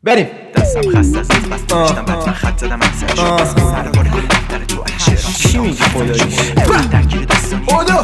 بریم. دستم خسته از بس داشتم بعد من خط زدم اکثرش بس سر بار کلی دفتر تو شعرام چی میگی خداییش؟ درگیر دستانی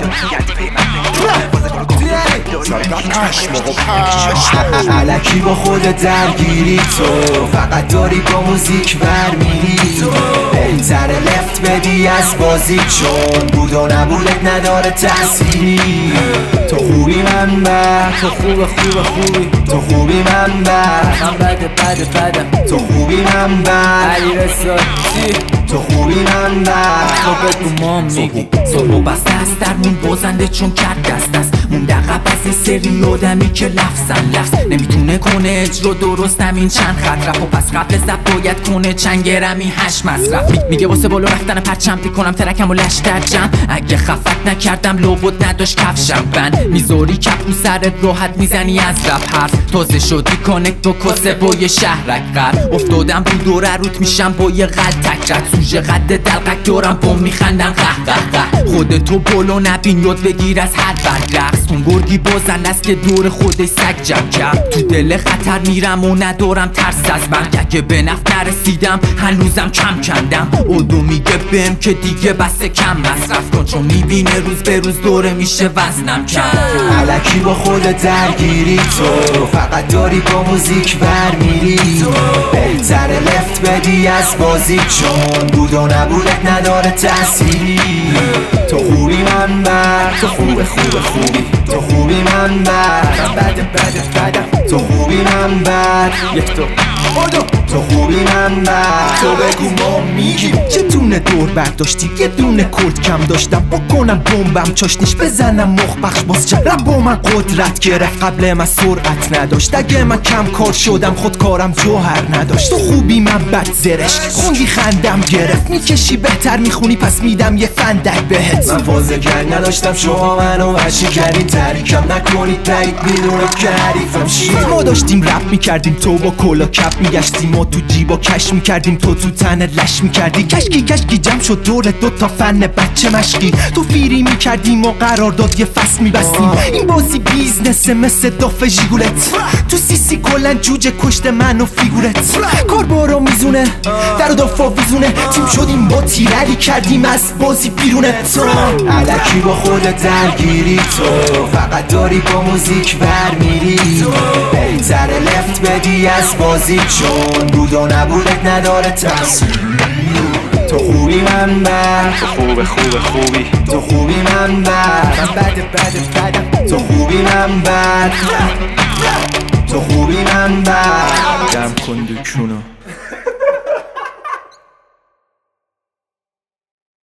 الکی با خود درگیری تو فقط داری با موزیک برمیری بهتر لفت بدی از بازی چون بود و نبودت نداره تأثیری تو خوبی من بد تو خوبی تو خوبی من بد من بدم تو خوبی من بد علی رساتی تو خوبی من بد تو بگو ما میگی صبح بسته است درمون بازنده چون کرد دست است مونده عقب از این سری آدمی که لفظ نمیتونه کنه اجرا درست همین چند خط رفت و پس قبل زب باید کنه چند گرمی 8 مصرف میگه واسه بالا رفتن پرچم کنم ترکم و لش در جمع اگه خفت نکردم لابد نداشت کفشم بند میذاری کپ رو سرت راحت میزنی از رپ حرف تازه شدی کانکت با کسه با یه شهرک قر افتادم رو دوره روت میشم با یه غلطک رد سوژه قد دلقک دارم بوم میخندن قه خودتو بلو نبین یاد بگیر از هر برگ رقص اون گرگی بازن است که دور خودش سگ جمع کرد تو دل خطر میرم و ندارم ترس از مرگ اگه به نفت نرسیدم هنوزم کم کندم اودو میگه بهم که دیگه بس کم مصرف کن چون میبینه روز به روز دوره میشه وزنم کم الکی با خود درگیری تو فقط داری با موزیک برمیری بهتر لفت بدی از بازی چون بود و نبودت نداره تأثیری تو خوبی من بد تو خوبی تو خوبی من بد تو خوبی من بد یک تو تو خوبی من بد تو بگو ما میگیم چه دونه دور برداشتی یه دونه کلت کم داشتم بکنم بمبم چاشنیش بزنم مخ بخش باز چرا با من قدرت گرفت قبل من سرعت نداشت اگه من کم کار شدم خود کارم جوهر نداشت تو خوبی من بد زرش خوندی خندم گرفت میکشی بهتر میخونی پس میدم یه فندک بهت من فازگر نداشتم شما منو وحشی کردین تحریکم نکنید بعید میدونم که حریفم چیه ما داشتیم رپ میکردیم تو با کلا کپ میگشتیم ما تو جیبا کش میکردیم تو تن لش میکردی کشکی جمع شد دور دوتا فن بچه مشقی تو فیری میکردیم و قرار داد یه فصل میبستیم این بازی بیزنسه مثل داف ژیگولت تو سیسی کلن جوجه کشت من و فیگورت کار بارا میزونه در و دافا ویزونه تیم شدیم با تیرلی کردیم از بازی بیرونه تو الکی با خود درگیری تو فقط داری با موزیک برمیری بهتر لفت بدی از بازی چون بود و نبودت نداره تأثیر تو خوبی من بد تو خوبی من بد تو خوبی من بد تو خوبی من بد جمع کن دکونو